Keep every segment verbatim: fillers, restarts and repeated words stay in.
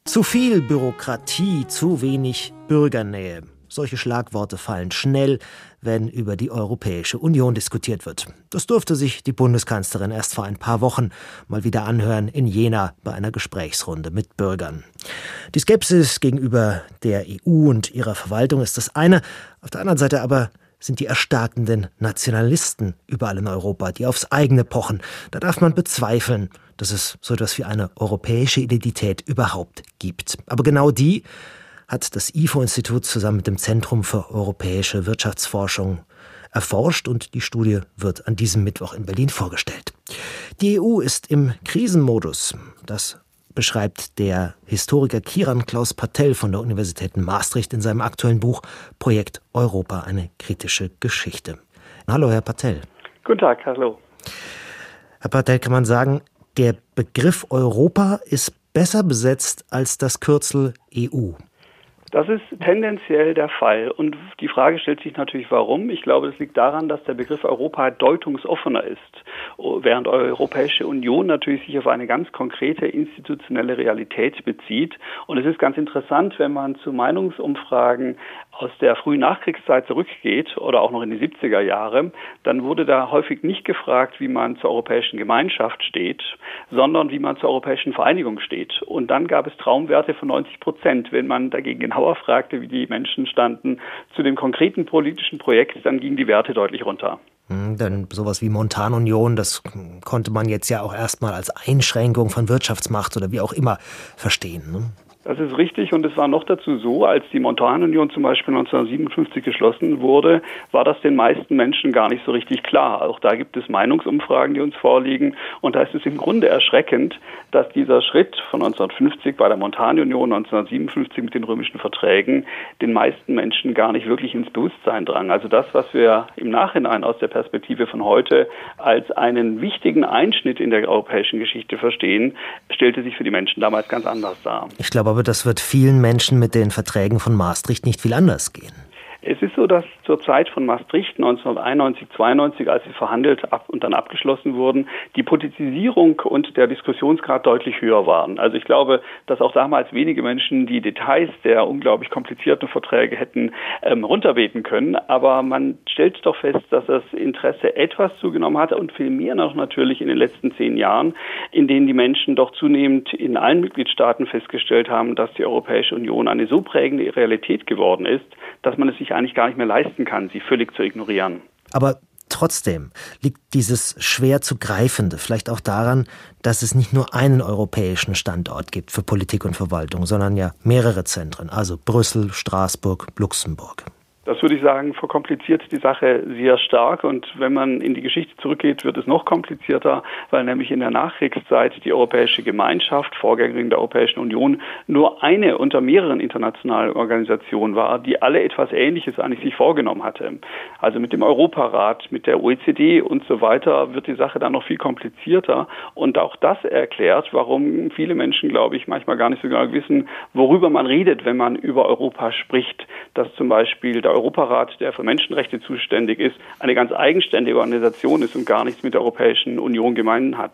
Zu viel Bürokratie, zu wenig Bürgernähe. Solche Schlagworte fallen schnell, wenn über die Europäische Union diskutiert wird. Das durfte sich die Bundeskanzlerin erst vor ein paar Wochen mal wieder anhören in Jena bei einer Gesprächsrunde mit Bürgern. Die Skepsis gegenüber der E U und ihrer Verwaltung ist das eine. Auf der anderen Seite aber sind die erstarkenden Nationalisten überall in Europa, die aufs eigene pochen. Da darf man bezweifeln, dass es so etwas wie eine europäische Identität überhaupt gibt. Aber genau die hat das I F O-Institut zusammen mit dem Zentrum für europäische Wirtschaftsforschung erforscht und die Studie wird an diesem Mittwoch in Berlin vorgestellt. Die E U ist im Krisenmodus. Das beschreibt der Historiker Kiran Klaus Patel von der Universität Maastricht in seinem aktuellen Buch Projekt Europa, eine kritische Geschichte. Hallo, Herr Patel. Guten Tag, hallo. Herr Patel, kann man sagen, der Begriff Europa ist besser besetzt als das Kürzel E U? Das ist tendenziell der Fall. Und die Frage stellt sich natürlich, warum. Ich glaube, das liegt daran, dass der Begriff Europa deutungsoffener ist, während die Europäische Union natürlich sich auf eine ganz konkrete institutionelle Realität bezieht. Und es ist ganz interessant, wenn man zu Meinungsumfragen aus der frühen Nachkriegszeit zurückgeht oder auch noch in die siebziger Jahre, dann wurde da häufig nicht gefragt, wie man zur europäischen Gemeinschaft steht, sondern wie man zur europäischen Vereinigung steht. Und dann gab es Traumwerte von neunzig Prozent. Wenn man dagegen genauer fragte, wie die Menschen standen zu dem konkreten politischen Projekt, dann gingen die Werte deutlich runter. Denn sowas wie Montanunion, das konnte man jetzt ja auch erstmal als Einschränkung von Wirtschaftsmacht oder wie auch immer verstehen, ne? Das ist richtig und es war noch dazu so, als die Montanunion zum Beispiel neunzehnhundertsiebenundfünfzig geschlossen wurde, war das den meisten Menschen gar nicht so richtig klar. Auch da gibt es Meinungsumfragen, die uns vorliegen und da ist es im Grunde erschreckend, dass dieser Schritt von neunzehnhundertfünfzig bei der Montanunion, neunzehnhundertsiebenundfünfzig mit den römischen Verträgen, den meisten Menschen gar nicht wirklich ins Bewusstsein drang. Also das, was wir im Nachhinein aus der Perspektive von heute als einen wichtigen Einschnitt in der europäischen Geschichte verstehen, stellte sich für die Menschen damals ganz anders dar. Ich glaube aber, das wird vielen Menschen mit den Verträgen von Maastricht nicht viel anders gehen. Es ist so, dass zur Zeit von Maastricht neunzehnhunderteinundneunzig, zweiundneunzig, als sie verhandelt ab und dann abgeschlossen wurden, die Politisierung und der Diskussionsgrad deutlich höher waren. Also ich glaube, dass auch damals wenige Menschen die Details der unglaublich komplizierten Verträge hätten ähm, runterbeten können. Aber man stellt doch fest, dass das Interesse etwas zugenommen hat und viel mehr noch natürlich in den letzten zehn Jahren, in denen die Menschen doch zunehmend in allen Mitgliedstaaten festgestellt haben, dass die Europäische Union eine so prägende Realität geworden ist, dass man es sich eigentlich gar nicht mehr leisten kann, sie völlig zu ignorieren. Aber trotzdem liegt dieses schwer zu greifende vielleicht auch daran, dass es nicht nur einen europäischen Standort gibt für Politik und Verwaltung, sondern ja mehrere Zentren, also Brüssel, Straßburg, Luxemburg. Das würde ich sagen, verkompliziert die Sache sehr stark und wenn man in die Geschichte zurückgeht, wird es noch komplizierter, weil nämlich in der Nachkriegszeit die Europäische Gemeinschaft, Vorgängerin der Europäischen Union, nur eine unter mehreren internationalen Organisationen war, die alle etwas Ähnliches eigentlich sich vorgenommen hatte. Also mit dem Europarat, mit der O E C D und so weiter wird die Sache dann noch viel komplizierter und auch das erklärt, warum viele Menschen, glaube ich, manchmal gar nicht so genau wissen, worüber man redet, wenn man über Europa spricht, dass zum Beispiel der Europarat, der für Menschenrechte zuständig ist, eine ganz eigenständige Organisation ist und gar nichts mit der Europäischen Union gemein hat.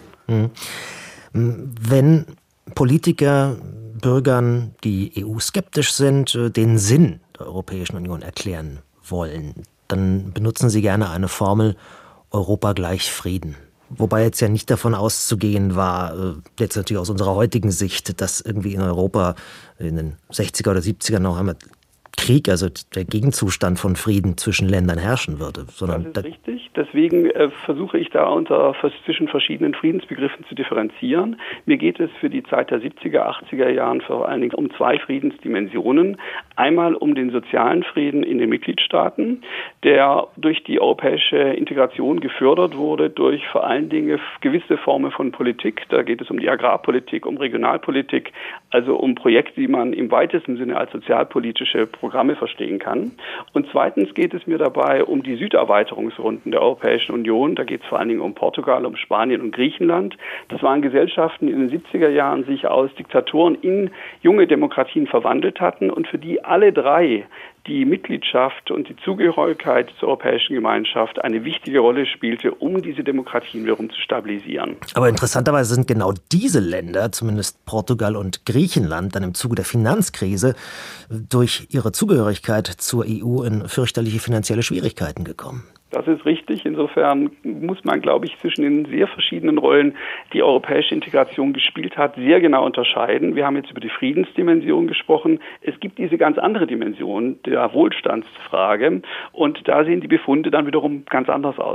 Wenn Politiker Bürgern, die E U-skeptisch sind, den Sinn der Europäischen Union erklären wollen, dann benutzen sie gerne eine Formel Europa gleich Frieden. Wobei jetzt ja nicht davon auszugehen war, jetzt natürlich aus unserer heutigen Sicht, dass irgendwie in Europa in den sechziger oder siebziger noch einmal Krieg, also der Gegenzustand von Frieden zwischen Ländern herrschen würde. Sondern das ist richtig. Deswegen äh, versuche ich da unter zwischen verschiedenen Friedensbegriffen zu differenzieren. Mir geht es für die Zeit der siebziger, achtziger Jahren vor allen Dingen um zwei Friedensdimensionen. Einmal um den sozialen Frieden in den Mitgliedstaaten, der durch die europäische Integration gefördert wurde, durch vor allen Dingen gewisse Formen von Politik. Da geht es um die Agrarpolitik, um Regionalpolitik, also um Projekte, die man im weitesten Sinne als sozialpolitische Programme verstehen kann. Und zweitens geht es mir dabei um die Süderweiterungsrunden der Europäischen Union. Da geht es vor allen Dingen um Portugal, um Spanien und Griechenland. Das waren Gesellschaften, die in den siebziger Jahren sich aus Diktaturen in junge Demokratien verwandelt hatten und für die alle drei die Mitgliedschaft und die Zugehörigkeit zur Europäischen Gemeinschaft eine wichtige Rolle spielte, um diese Demokratien wiederum zu stabilisieren. Aber interessanterweise sind genau diese Länder, zumindest Portugal und Griechenland, dann im Zuge der Finanzkrise durch ihre Zugehörigkeit zur E U in fürchterliche finanzielle Schwierigkeiten gekommen. Das ist richtig. Insofern muss man, glaube ich, zwischen den sehr verschiedenen Rollen, die europäische Integration gespielt hat, sehr genau unterscheiden. Wir haben jetzt über die Friedensdimension gesprochen. Es gibt diese ganz andere Dimension der Wohlstandsfrage und da sehen die Befunde dann wiederum ganz anders aus.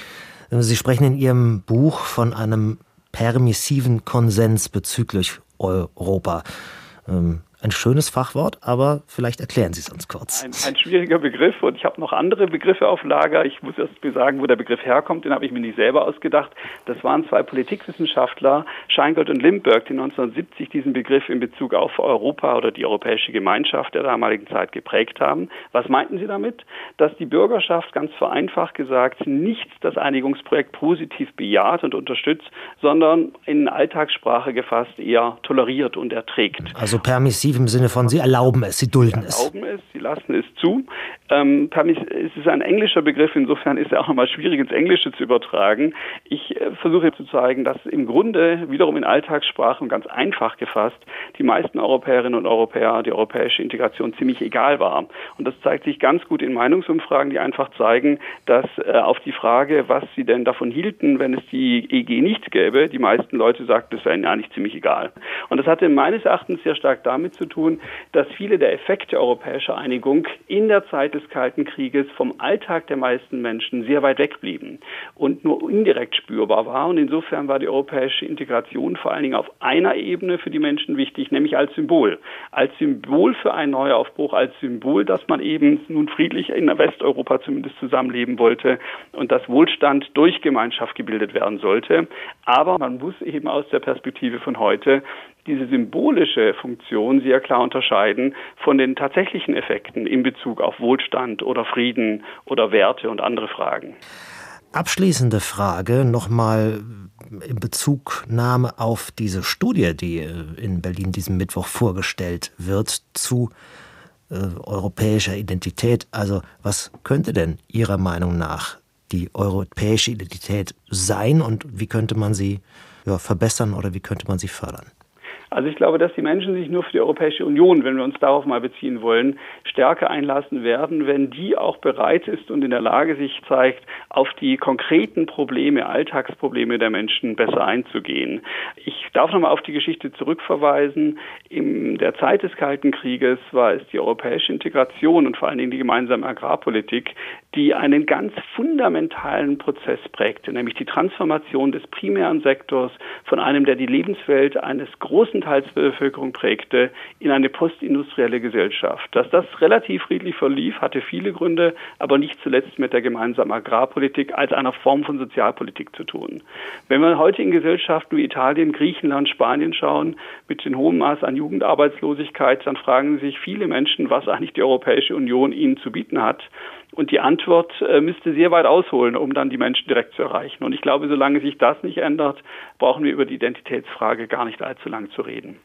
Sie sprechen in Ihrem Buch von einem permissiven Konsens bezüglich Europa. Ähm Ein schönes Fachwort, aber vielleicht erklären Sie es uns kurz. Ein, ein schwieriger Begriff und ich habe noch andere Begriffe auf Lager. Ich muss erst mal sagen, wo der Begriff herkommt, den habe ich mir nicht selber ausgedacht. Das waren zwei Politikwissenschaftler, Scheingold und Limburg, die neunzehnhundertsiebzig diesen Begriff in Bezug auf Europa oder die Europäische Gemeinschaft der damaligen Zeit geprägt haben. Was meinten sie damit? Dass die Bürgerschaft, ganz vereinfacht gesagt, nicht das Einigungsprojekt positiv bejaht und unterstützt, sondern in Alltagssprache gefasst eher toleriert und erträgt. Also permissiv im Sinne von, sie erlauben es, sie dulden es. Sie erlauben es, sie lassen es zu. Ähm, es ist ein englischer Begriff, insofern ist er auch nochmal schwierig ins Englische zu übertragen. Ich äh, versuche zu zeigen, dass im Grunde wiederum in Alltagssprache und ganz einfach gefasst die meisten Europäerinnen und Europäer die europäische Integration ziemlich egal war. Und das zeigt sich ganz gut in Meinungsumfragen, die einfach zeigen, dass äh, auf die Frage, was sie denn davon hielten, wenn es die E G nicht gäbe, die meisten Leute sagten, das sei ihnen eigentlich ziemlich egal. Und das hatte meines Erachtens sehr stark damit zu tun, dass viele der Effekte europäischer Einigung in der Zeit des Kalten Krieges vom Alltag der meisten Menschen sehr weit weg blieben und nur indirekt spürbar war. Und insofern war die europäische Integration vor allen Dingen auf einer Ebene für die Menschen wichtig, nämlich als Symbol. Als Symbol für einen Neuaufbruch, als Symbol, dass man eben nun friedlich in Westeuropa zumindest zusammenleben wollte und dass Wohlstand durch Gemeinschaft gebildet werden sollte. Aber man muss eben aus der Perspektive von heute diese symbolische Funktion sehr klar unterscheiden von den tatsächlichen Effekten in Bezug auf Wohlstand oder Frieden oder Werte und andere Fragen. Abschließende Frage nochmal in Bezugnahme auf diese Studie, die in Berlin diesen Mittwoch vorgestellt wird, zu äh, europäischer Identität. Also was könnte denn Ihrer Meinung nach die europäische Identität sein und wie könnte man sie ja, verbessern oder wie könnte man sie fördern? Also ich glaube, dass die Menschen sich nur für die Europäische Union, wenn wir uns darauf mal beziehen wollen, stärker einlassen werden, wenn die auch bereit ist und in der Lage sich zeigt, auf die konkreten Probleme, Alltagsprobleme der Menschen besser einzugehen. Ich darf nochmal auf die Geschichte zurückverweisen. In der Zeit des Kalten Krieges war es die europäische Integration und vor allen Dingen die gemeinsame Agrarpolitik, die einen ganz fundamentalen Prozess prägte, nämlich die Transformation des primären Sektors von einem, der die Lebenswelt eines großen Teils der Bevölkerung prägte, in eine postindustrielle Gesellschaft. Dass das relativ friedlich verlief, hatte viele Gründe, aber nicht zuletzt mit der gemeinsamen Agrarpolitik als einer Form von Sozialpolitik zu tun. Wenn wir heute in Gesellschaften wie Italien, Griechenland, Spanien schauen, mit dem hohen Maß an Jugendarbeitslosigkeit, dann fragen sich viele Menschen, was eigentlich die Europäische Union ihnen zu bieten hat. Und die Antwort äh, müsste sehr weit ausholen, um dann die Menschen direkt zu erreichen. Und ich glaube, solange sich das nicht ändert, brauchen wir über die Identitätsfrage gar nicht allzu lang zu reden.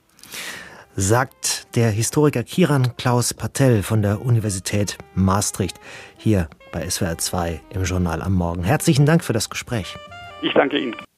Sagt der Historiker Kiran Klaus Patel von der Universität Maastricht hier bei S W R zwei im Journal am Morgen. Herzlichen Dank für das Gespräch. Ich danke Ihnen.